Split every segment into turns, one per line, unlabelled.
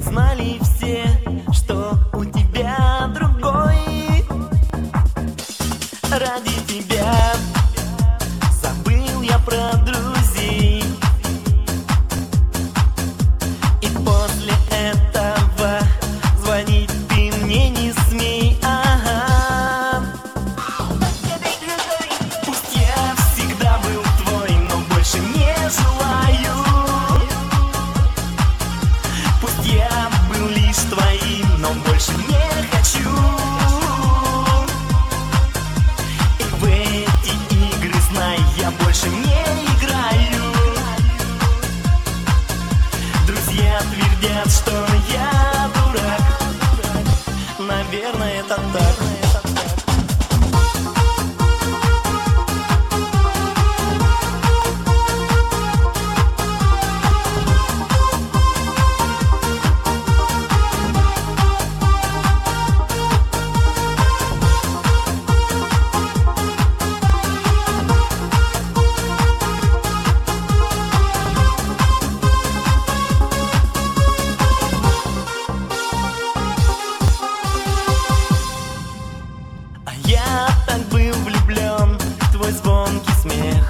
Знали все, что у тебя другой. Ради тебя забыл я про друзей. И после этого звонить ты мне не смей. Ага. Пусть я всегда был твой, но больше не желаю. Пусть я был лишь твоим, но больше не хочу. И в эти игры, знай, я больше не играю. Друзья твердят, что я дурак. Наверное, это так. Я так был влюблен в твой звонкий смех.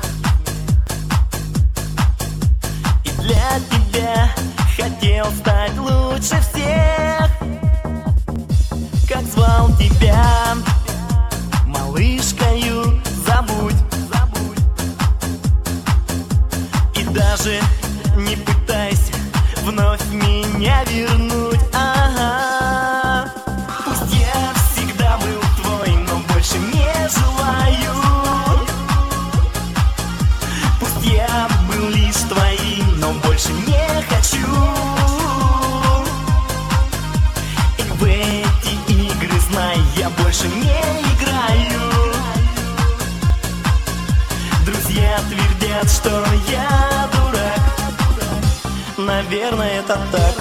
И для тебя хотел стать лучше всех. Как звал тебя, малышкою, забудь. И даже не пытайся вновь меня вернуть. Ага. Пусть я всегда был твой, но больше не желаю. Пусть я был лишь твоим, но больше не хочу. И в эти игры, знай, я больше не играю. Друзья твердят, что я дурак. Наверное, это так.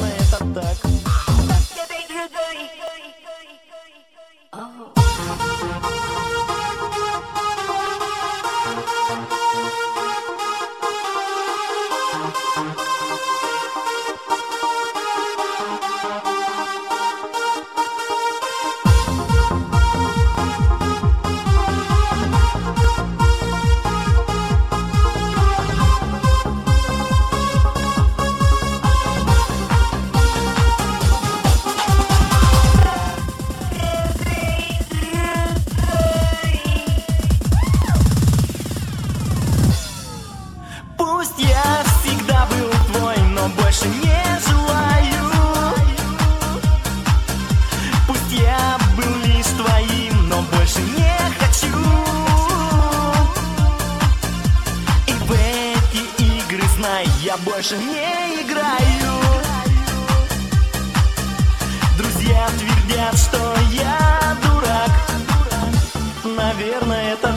Пусть я всегда был твой, но больше не желаю. Пусть я был лишь твоим, но больше не хочу. И в эти игры, знай, я больше не играю. Друзья твердят, что я дурак. Наверное, это